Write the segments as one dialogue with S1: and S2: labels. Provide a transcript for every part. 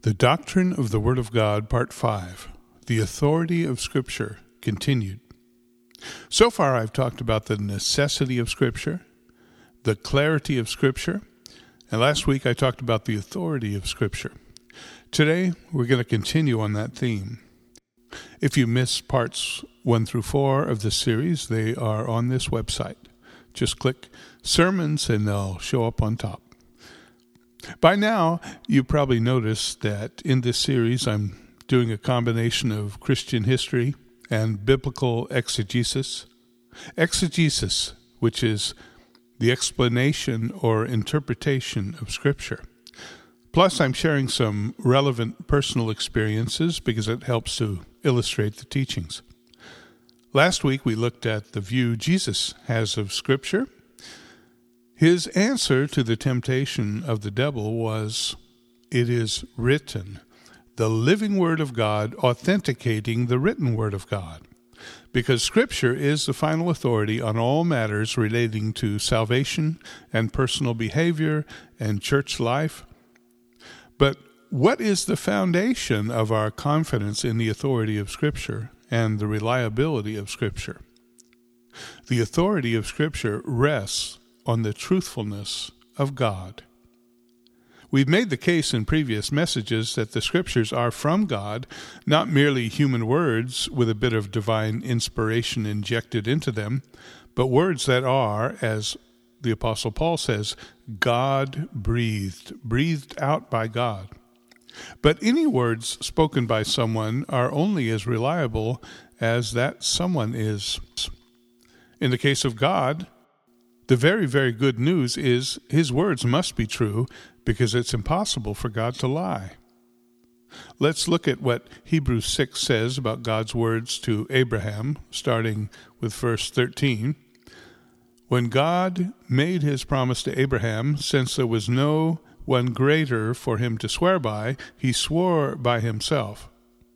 S1: The Doctrine of the Word of God, Part 5, The Authority of Scripture, continued. So far I've talked about the necessity of Scripture, the clarity of Scripture, and last week I talked about the authority of Scripture. Today we're going to continue on that theme. If you missed parts 1 through 4 of this series, they are on this website. Just click Sermons and they'll show up on top. By now, you probably noticed that in this series I'm doing a combination of Christian history and biblical exegesis. Exegesis, which is the explanation or interpretation of Scripture. Plus, I'm sharing some relevant personal experiences because it helps to illustrate the teachings. Last week, we looked at the view Jesus has of Scripture. His answer to the temptation of the devil was, "It is written," the living Word of God authenticating the written Word of God, because Scripture is the final authority on all matters relating to salvation and personal behavior and church life. But what is the foundation of our confidence in the authority of Scripture and the reliability of Scripture? The authority of Scripture rests on the truthfulness of God. We've made the case in previous messages that the Scriptures are from God, not merely human words with a bit of divine inspiration injected into them, but words that are, as the Apostle Paul says, God-breathed, breathed out by God. But any words spoken by someone are only as reliable as that someone is. In the case of God, the very, very good news is His words must be true because it's impossible for God to lie. Let's look at what Hebrews 6 says about God's words to Abraham, starting with verse 13. When God made His promise to Abraham, since there was no one greater for him to swear by, He swore by Himself,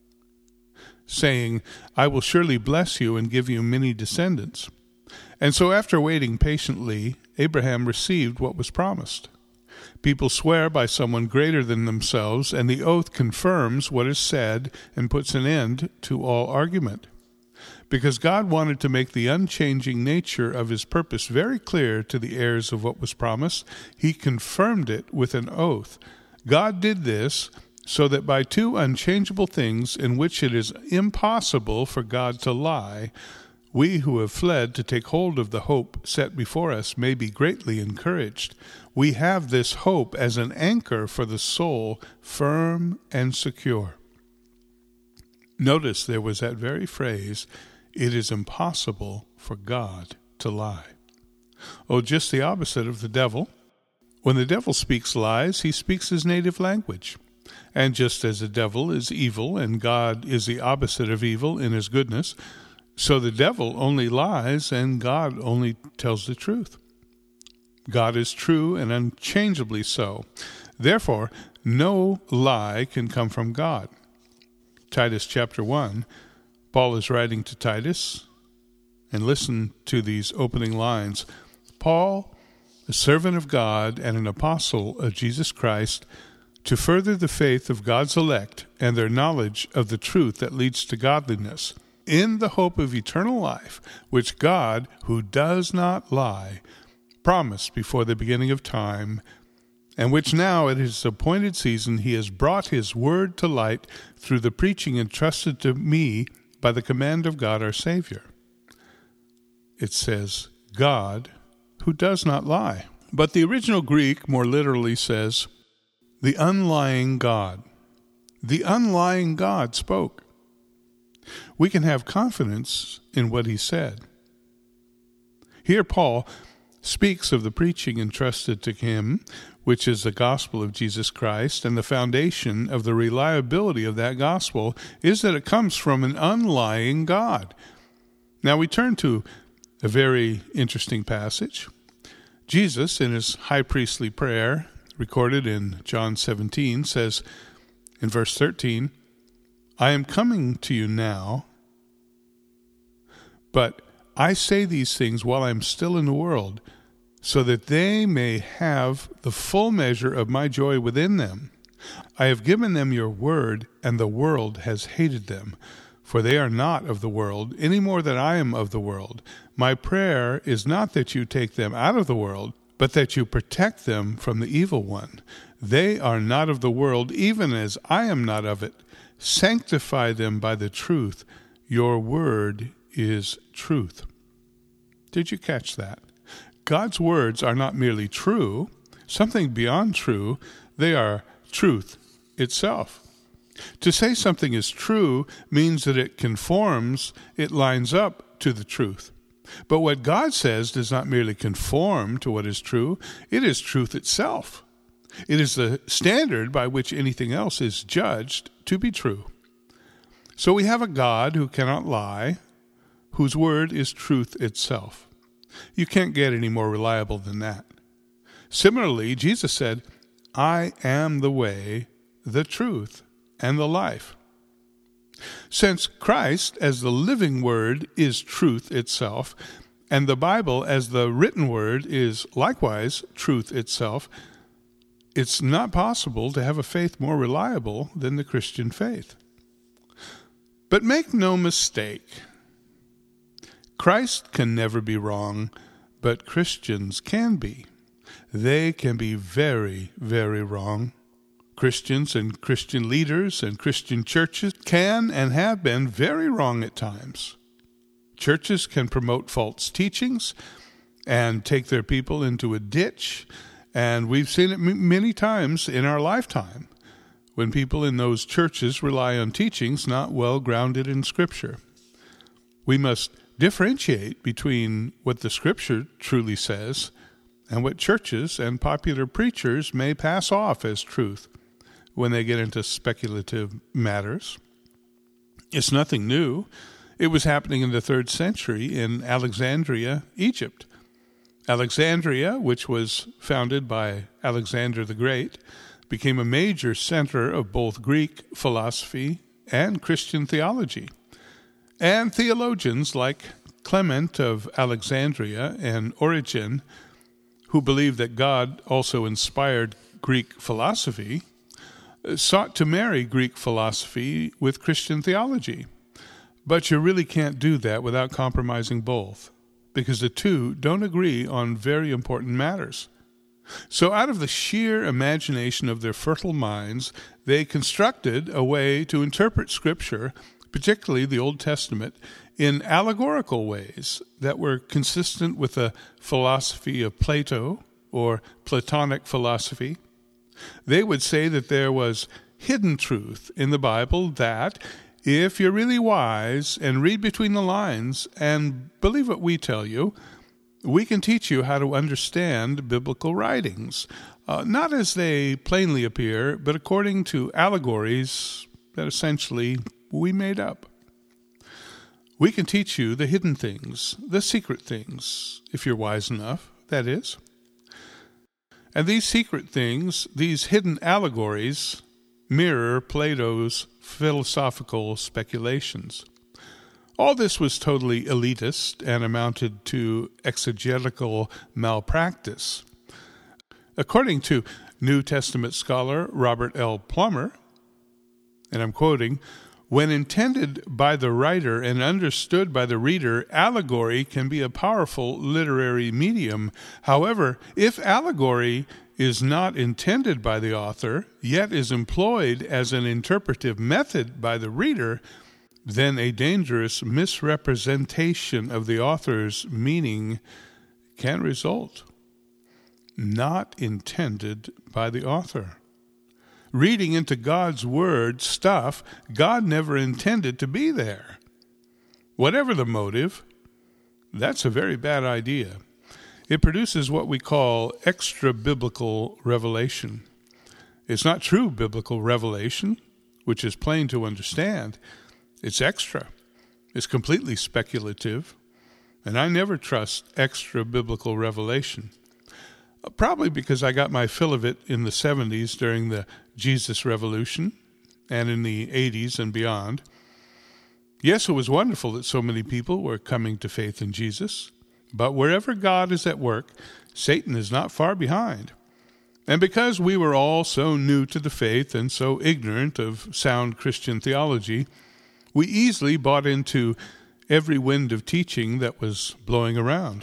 S1: saying, "I will surely bless you and give you many descendants." And so after waiting patiently, Abraham received what was promised. People swear by someone greater than themselves, and the oath confirms what is said and puts an end to all argument. Because God wanted to make the unchanging nature of His purpose very clear to the heirs of what was promised, He confirmed it with an oath. God did this so that by two unchangeable things in which it is impossible for God to lie, we who have fled to take hold of the hope set before us may be greatly encouraged. We have this hope as an anchor for the soul, firm and secure. Notice there was that very phrase, "It is impossible for God to lie." Oh, just the opposite of the devil. When the devil speaks lies, he speaks his native language. And just as the devil is evil and God is the opposite of evil in His goodness, so the devil only lies and God only tells the truth. God is true and unchangeably so. Therefore, no lie can come from God. Titus chapter 1, Paul is writing to Titus, and listen to these opening lines. Paul, a servant of God and an apostle of Jesus Christ, to further the faith of God's elect and their knowledge of the truth that leads to godliness, in the hope of eternal life, which God, who does not lie, promised before the beginning of time, and which now at His appointed season He has brought His word to light through the preaching entrusted to me by the command of God our Savior. It says, God, who does not lie. But the original Greek more literally says, the unlying God. The unlying God spoke. We can have confidence in what He said. Here Paul speaks of the preaching entrusted to him, which is the gospel of Jesus Christ, and the foundation of the reliability of that gospel is that it comes from an unlying God. Now we turn to a very interesting passage. Jesus, in His high priestly prayer, recorded in John 17, says in verse 13, "I am coming to you now, but I say these things while I am still in the world, so that they may have the full measure of my joy within them. I have given them your word, and the world has hated them. For they are not of the world, any more than I am of the world. My prayer is not that you take them out of the world, but that you protect them from the evil one. They are not of the world, even as I am not of it. Sanctify them by the truth. Your word is truth. Did you catch that? God's words are not merely true, something beyond true. They are truth itself. To say something is true means that it conforms, it lines up to the truth. But what God says does not merely conform to what is true, it is truth itself. It is the standard by which anything else is judged to be true. So we have a God who cannot lie, whose word is truth itself. You can't get any more reliable than that. Similarly, Jesus said, I am the way, the truth, and the life. Since Christ, as the living word, is truth itself, and the Bible, as the written word, is likewise truth itself, it's not possible to have a faith more reliable than the Christian faith. But make no mistake, Christ can never be wrong, but Christians can be. They can be very, very wrong. Christians and Christian leaders and Christian churches can and have been very wrong at times. Churches can promote false teachings and take their people into a ditch, and we've seen it many times in our lifetime when people in those churches rely on teachings not well grounded in Scripture. We must differentiate between what the Scripture truly says and what churches and popular preachers may pass off as truth when they get into speculative matters. It's nothing new. It was happening in the 3rd century in Alexandria, Egypt. Alexandria, which was founded by Alexander the Great, became a major center of both Greek philosophy and Christian theology. And theologians like Clement of Alexandria and Origen, who believed that God also inspired Greek philosophy, sought to marry Greek philosophy with Christian theology. But you really can't do that without compromising both, because the two don't agree on very important matters. So out of the sheer imagination of their fertile minds, they constructed a way to interpret Scripture, particularly the Old Testament, in allegorical ways that were consistent with the philosophy of Plato or Platonic philosophy. They would say that there was hidden truth in the Bible that, if you're really wise and read between the lines and believe what we tell you, we can teach you how to understand biblical writings, not as they plainly appear, but according to allegories that essentially we made up. We can teach you the hidden things, the secret things, if you're wise enough, that is. And these secret things, these hidden allegories, mirror Plato's philosophical speculations. All this was totally elitist and amounted to exegetical malpractice. According to New Testament scholar Robert L. Plummer, and I'm quoting, when intended by the writer and understood by the reader, allegory can be a powerful literary medium. However, if allegory is not intended by the author, yet is employed as an interpretive method by the reader, then a dangerous misrepresentation of the author's meaning can result. Not intended by the author. Reading into God's word stuff God never intended to be there. Whatever the motive, that's a very bad idea. It produces what we call extra-biblical revelation. It's not true biblical revelation, which is plain to understand. It's extra. It's completely speculative. And I never trust extra-biblical revelation. Probably because I got my fill of it in the 70s during the Jesus Revolution and in the 80s and beyond. Yes, it was wonderful that so many people were coming to faith in Jesus. But wherever God is at work, Satan is not far behind. And because we were all so new to the faith and so ignorant of sound Christian theology, we easily bought into every wind of teaching that was blowing around.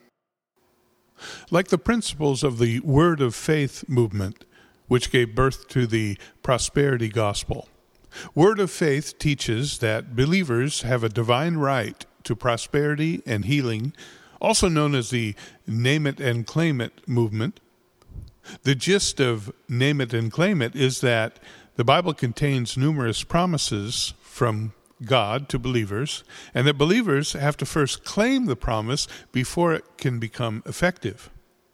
S1: Like the principles of the Word of Faith movement, which gave birth to the prosperity gospel. Word of Faith teaches that believers have a divine right to prosperity and healing, also known as the Name It and Claim It movement. The gist of Name It and Claim It is that the Bible contains numerous promises from God to believers, and that believers have to first claim the promise before it can become effective.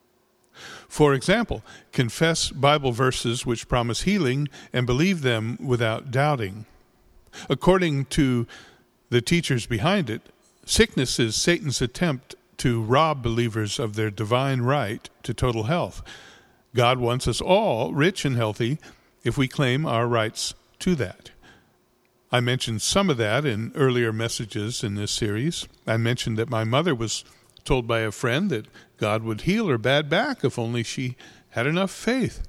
S1: For example, confess Bible verses which promise healing and believe them without doubting. According to the teachers behind it, sickness is Satan's attempt to rob believers of their divine right to total health. God wants us all rich and healthy if we claim our rights to that. I mentioned some of that in earlier messages in this series. I mentioned that my mother was told by a friend that God would heal her bad back if only she had enough faith.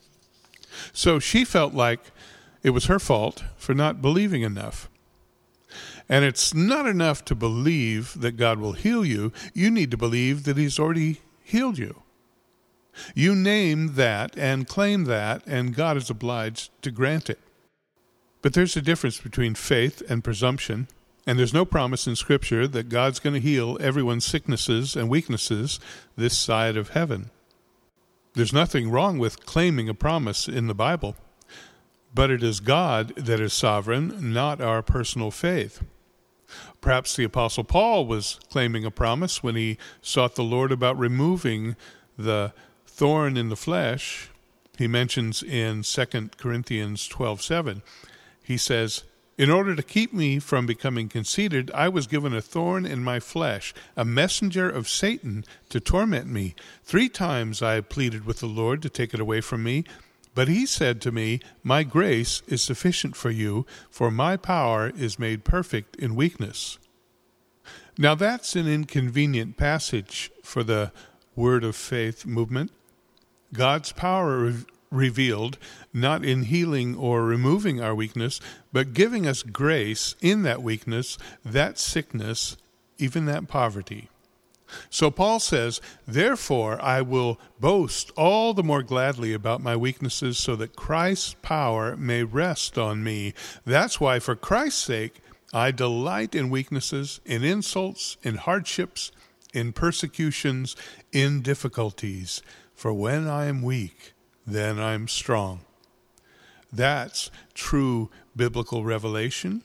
S1: So she felt like it was her fault for not believing enough. And it's not enough to believe that God will heal you. You need to believe that He's already healed you. You name that and claim that, and God is obliged to grant it. But there's a difference between faith and presumption, and there's no promise in Scripture that God's going to heal everyone's sicknesses and weaknesses this side of heaven. There's nothing wrong with claiming a promise in the Bible, but it is God that is sovereign, not our personal faith. Perhaps the Apostle Paul was claiming a promise when he sought the Lord about removing the thorn in the flesh. He mentions in 2 Corinthians 12:7. He says, "In order to keep me from becoming conceited, I was given a thorn in my flesh, a messenger of Satan to torment me. 3 times I pleaded with the Lord to take it away from me, but He said to me, 'My grace is sufficient for you, for my power is made perfect in weakness.'" Now that's an inconvenient passage for the Word of Faith movement. God's power revealed, not in healing or removing our weakness, but giving us grace in that weakness, that sickness, even that poverty. So Paul says, "Therefore I will boast all the more gladly about my weaknesses, so that Christ's power may rest on me. That's why, for Christ's sake, I delight in weaknesses, in insults, in hardships, in persecutions, in difficulties. For when I am weak, then I'm strong." That's true biblical revelation.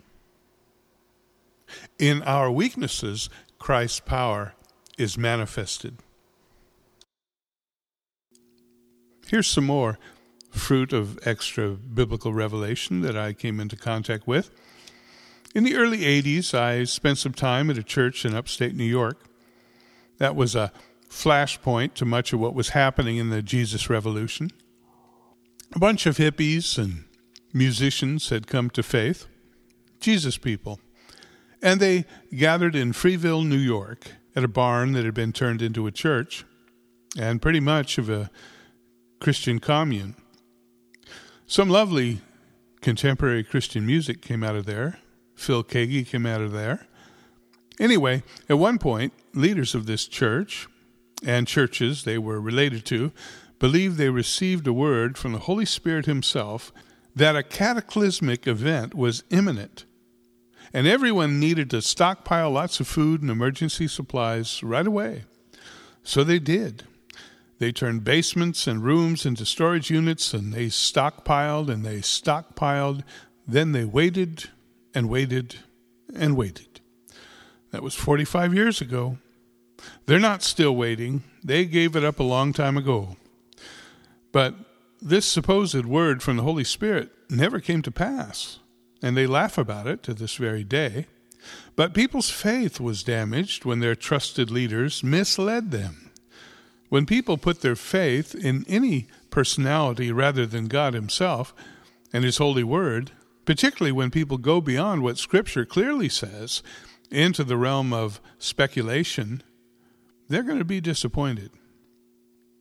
S1: In our weaknesses, Christ's power is manifested. Here's some more fruit of extra biblical revelation that I came into contact with. In the early 80s, I spent some time at a church in upstate New York. That was a flashpoint to much of what was happening in the Jesus Revolution. A bunch of hippies and musicians had come to faith, Jesus people, and they gathered in Freeville, New York, at a barn that had been turned into a church and pretty much of a Christian commune. Some lovely contemporary Christian music came out of there. Phil Keaggy came out of there. Anyway, at one point, leaders of this church and churches they were related to believed they received a word from the Holy Spirit Himself that a cataclysmic event was imminent, and everyone needed to stockpile lots of food and emergency supplies right away. So they did. They turned basements and rooms into storage units, and they stockpiled and they stockpiled. Then they waited and waited and waited. That was 45 years ago. They're not still waiting. They gave it up a long time ago. But this supposed word from the Holy Spirit never came to pass, and they laugh about it to this very day. But people's faith was damaged when their trusted leaders misled them. When people put their faith in any personality rather than God Himself and His holy word, particularly when people go beyond what Scripture clearly says into the realm of speculation, they're going to be disappointed.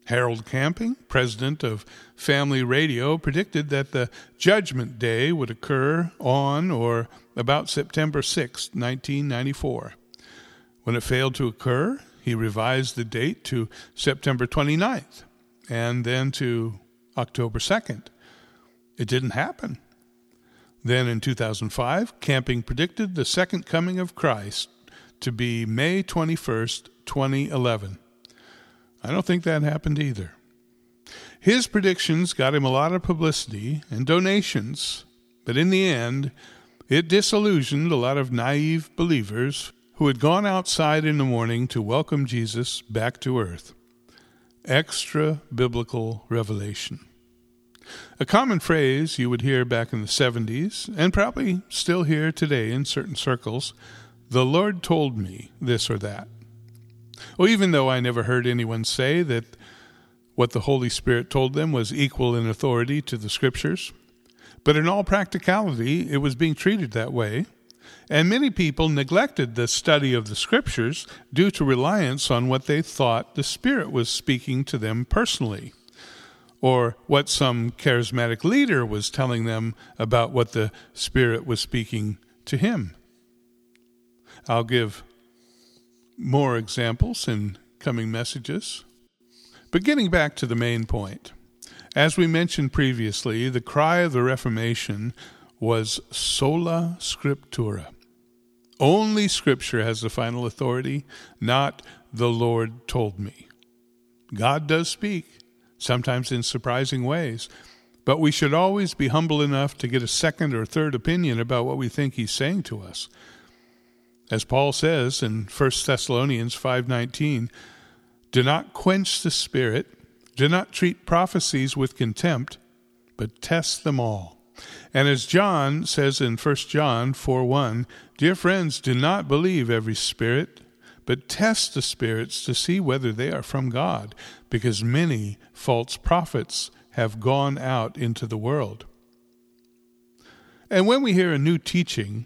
S1: Harold Camping, president of Family Radio, predicted that the Judgment Day would occur on or about September 6, 1994. When it failed to occur, he revised the date to September 29th and then to October 2nd. It didn't happen. Then in 2005, Camping predicted the second coming of Christ to be May 21st, 2011. I don't think that happened either. His predictions got him a lot of publicity and donations, but in the end, it disillusioned a lot of naive believers who had gone outside in the morning to welcome Jesus back to earth. Extra biblical revelation. A common phrase you would hear back in the 70s, and probably still hear today in certain circles, "The Lord told me this or that." Well, even though I never heard anyone say that what the Holy Spirit told them was equal in authority to the Scriptures, but in all practicality, it was being treated that way, and many people neglected the study of the Scriptures due to reliance on what they thought the Spirit was speaking to them personally, or what some charismatic leader was telling them about what the Spirit was speaking to him. I'll give more examples in coming messages. But getting back to the main point, as we mentioned previously, the cry of the Reformation was sola scriptura. Only Scripture has the final authority, not the Lord told me. God does speak, sometimes in surprising ways, but we should always be humble enough to get a second or third opinion about what we think he's saying to us. As Paul says in 1 Thessalonians 5:19, "Do not quench the Spirit, do not treat prophecies with contempt, but test them all." And as John says in 1 John 4:1, "Dear friends, do not believe every spirit, but test the spirits to see whether they are from God, because many false prophets have gone out into the world." And when we hear a new teaching,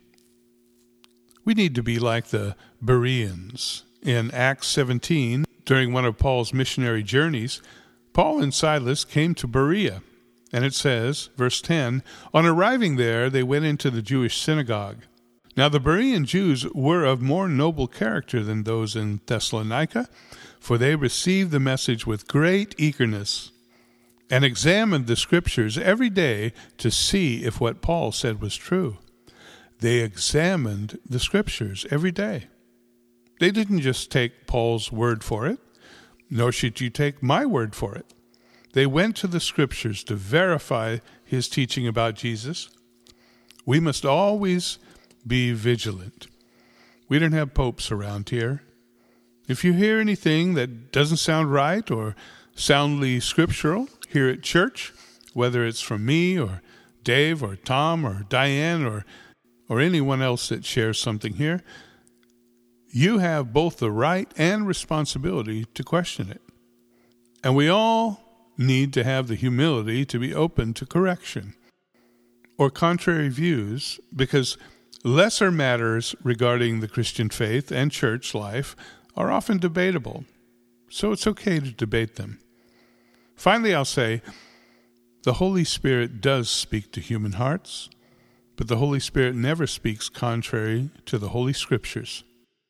S1: we need to be like the Bereans. In Acts 17, during one of Paul's missionary journeys, Paul and Silas came to Berea. And it says, verse 10, "On arriving there, they went into the Jewish synagogue. Now the Berean Jews were of more noble character than those in Thessalonica, for they received the message with great eagerness and examined the Scriptures every day to see if what Paul said was true." They examined the Scriptures every day. They didn't just take Paul's word for it, nor should you take my word for it. They went to the Scriptures to verify his teaching about Jesus. We must always be vigilant. We don't have popes around here. If you hear anything that doesn't sound right or soundly scriptural here at church, whether it's from me or Dave or Tom or Diane or anyone else that shares something here, you have both the right and responsibility to question it. And we all need to have the humility to be open to correction or contrary views, because lesser matters regarding the Christian faith and church life are often debatable, so it's okay to debate them. Finally, I'll say, the Holy Spirit does speak to human hearts, but the Holy Spirit never speaks contrary to the Holy Scriptures.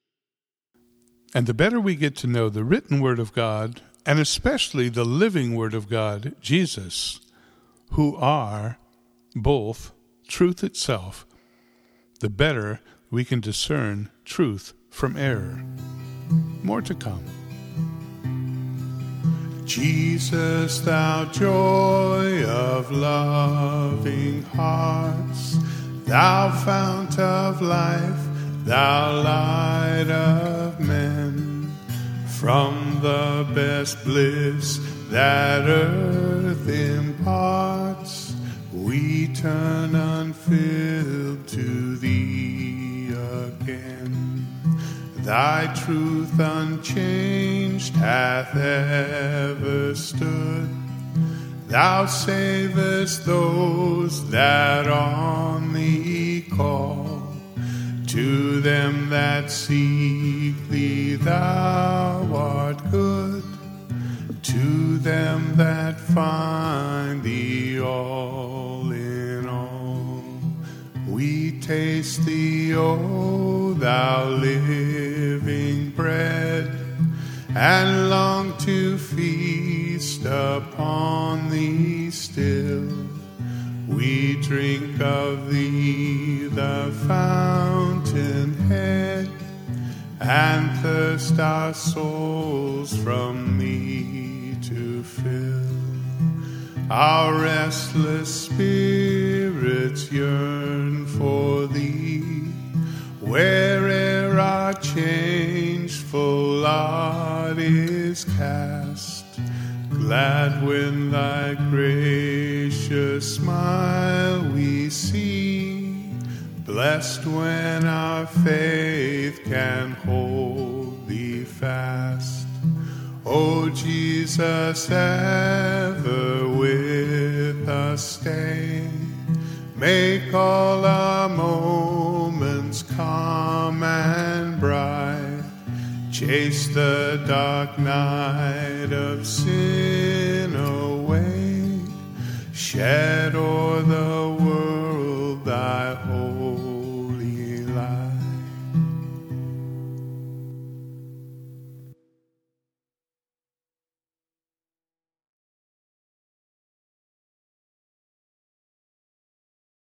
S1: And the better we get to know the written Word of God, and especially the living Word of God, Jesus, who are both truth itself, the better we can discern truth from error. More to come. Jesus, thou joy of loving hearts, thou fount of life, thou light of men, from the best bliss that earth imparts, we turn unfilled to thee again. Thy truth unchanged hath ever stood. Thou savest those that on thee call. To them that seek thee thou art good. To them find thee all in all. We taste thee, O thou living bread, and long to feast upon thee still. We drink of thee, the fountainhead, and thirst our souls from thee to fill. Our restless spirits yearn for thee, where'er our changeful lot is cast. Glad when thy gracious smile we see, blessed when our faith can hold thee fast. O Jesus, ever with us stay, make all our moments calm and bright, chase the dark night of sin away, shed o'er the